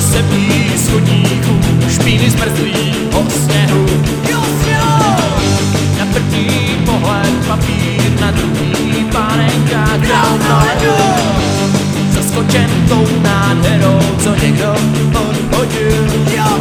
posebí z chodníků, špíny zmrzlýho sněhu. Na první pohled papír, na druhý pánenka Crown na ledu. Zaskočen tou nádherou, co někdo odhodil.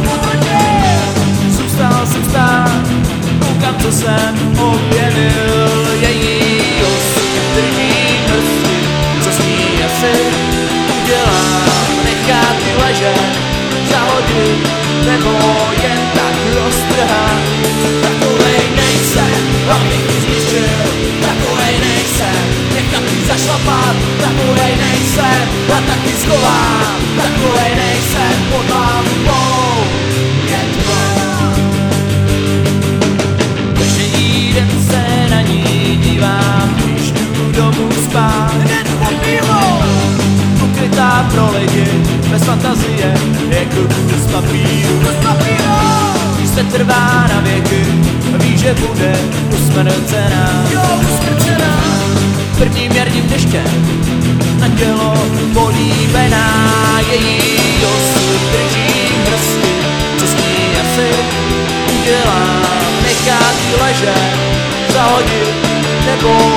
Zůstal, koukám, co jsem objevil. Její osud drží prsty, co s ní asi udělám. Nechat ji ležet, zahodit, nebo jen tak roztrhat. Takovej nejsem, abych ji zničil. Takovej nejsem, nechat ji zašlapat. Takovej nejsem, a taky schovám. Takovej nejsem, pod lámpou je tma. Každý den se na ní dívám, když jdu domů spát. Hned pod bílou, ukrytá pro lidi, bez fantazie, jako z papíru. Se trvá na věky, ví, že bude usmrcená. Prvním jarním deštěm na tělo políbená. Její osud drží prsty, co s ní asi udělá. Nechat ji ležet, zahodit, nebo